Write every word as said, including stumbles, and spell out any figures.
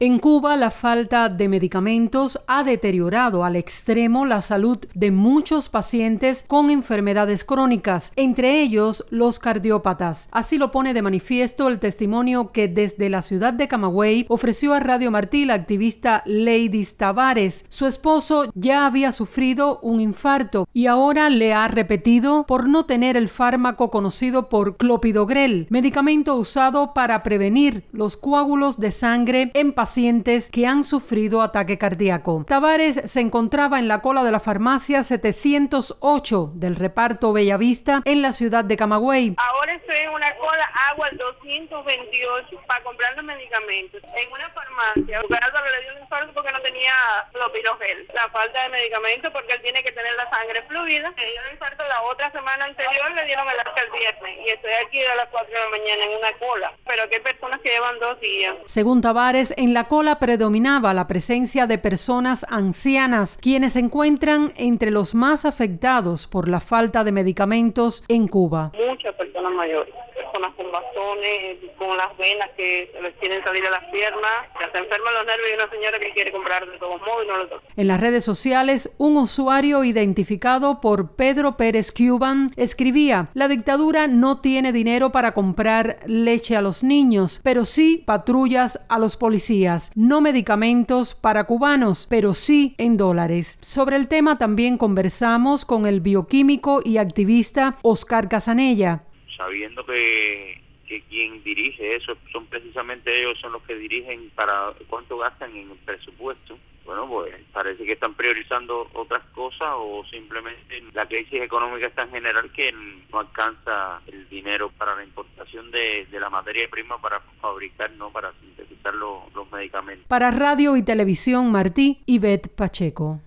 En Cuba, la falta de medicamentos ha deteriorado al extremo la salud de muchos pacientes con enfermedades crónicas, entre ellos los cardiópatas. Así lo pone de manifiesto el testimonio que desde la ciudad de Camagüey ofreció a Radio Martí la activista Leidis Tavares. Su esposo ya había sufrido un infarto y ahora le ha repetido por no tener el fármaco conocido por clopidogrel, medicamento usado para prevenir los coágulos de sangre en pacientes pacientes que han sufrido ataque cardíaco. Tavares se encontraba en la cola de la farmacia setecientos ocho del reparto Bellavista en la ciudad de Camagüey. Ahora estoy en una cola, hago el doscientos veintiocho para comprar los medicamentos. En una farmacia, Lázaro le dio un infarto porque no tenía clopidogrel. La falta de medicamentos porque él tiene que tener la sangre fluida. Le dio un infarto la otra semana anterior, le dieron el hasta el viernes. Y estoy aquí a las cuatro de la mañana en una cola. Pero que hay personas que llevan dos días. Según Tavares, en la cola predominaba la presencia de personas ancianas, quienes se encuentran entre los más afectados por la falta de medicamentos en Cuba. Muchas personas mayores, personas con bastones, con las venas que se les quieren salir a las piernas, que se enferman los nervios y una señora que quiere comprar de todos modos y no lo toca. En las redes sociales, un usuario identificado por Pedro Pérez Cuban escribía: la dictadura no tiene dinero para comprar leche a los niños, pero sí patrullas a los policías. No medicamentos para cubanos, pero sí en dólares. Sobre el tema también conversamos con el bioquímico y activista Oscar Casanella. Sabiendo que, que quien dirige eso son precisamente ellos, son los que dirigen para cuánto gastan en el presupuesto. Bueno, pues parece que están priorizando otras cosas o simplemente la crisis económica es tan general que no alcanza el dinero para la importación de, de la materia prima para fabricar, no para sintetizar los, los medicamentos. Para Radio y Televisión Martí, Ivette Pacheco.